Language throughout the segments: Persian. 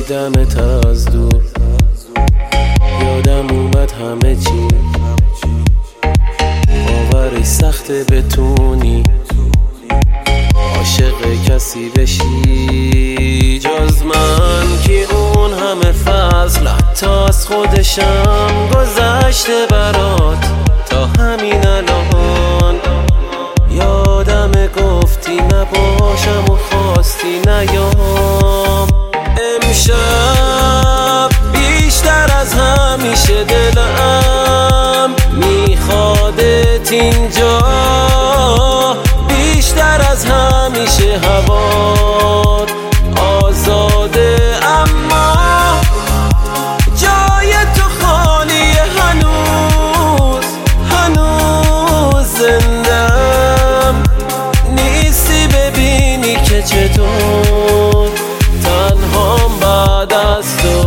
دیدمت از دور، یادم اومد همه چی. باورش سخته بتونی عاشق کسی بشی جز من، که اون همه فضل حتی از خودشم گذشته برات. تا همین الان یادم گفتی نباشم و خواستی نیام. امشب بیشتر از همیشه دلم میخوادت اینجا، بیشتر از همیشه هوات آزاده، اما جای تو خالیه. هنوز زندم نیستی ببینی که چطور تنهام بعد از تو.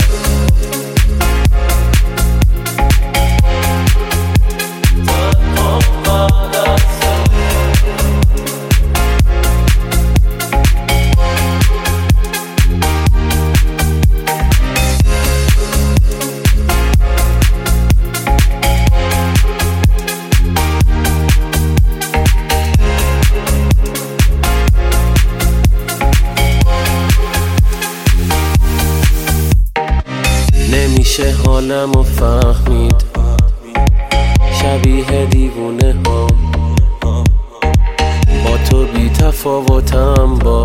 نمیشه حالمو فهمید، شبیه دیوونه ها با تو بی تفاوتم، با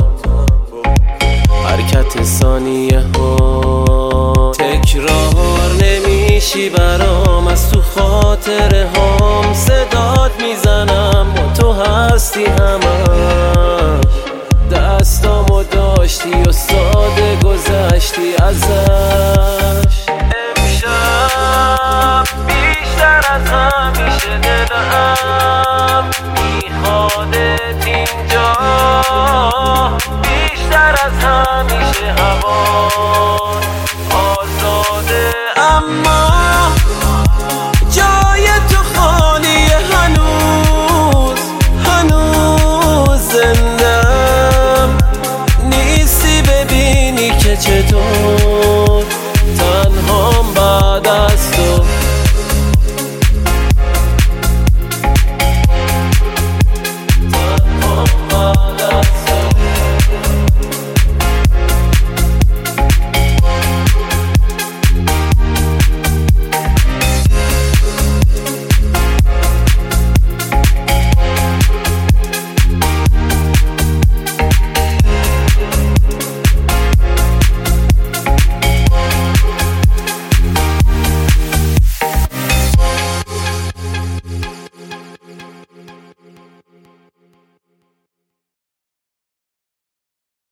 حرکت ثانیه ها. تکرار نمیشی برام، از تو خاطره هام صدات میزنم با تو هستی همش. دستامو داشتی و ساده گذشتی ازش. بیشتر از همیشه دلم میخوادت اینجا، بیشتر از همیشه هوات آزاده، اما جای تو خالیه. هنوز زندم نیستی ببینی که چطور تنها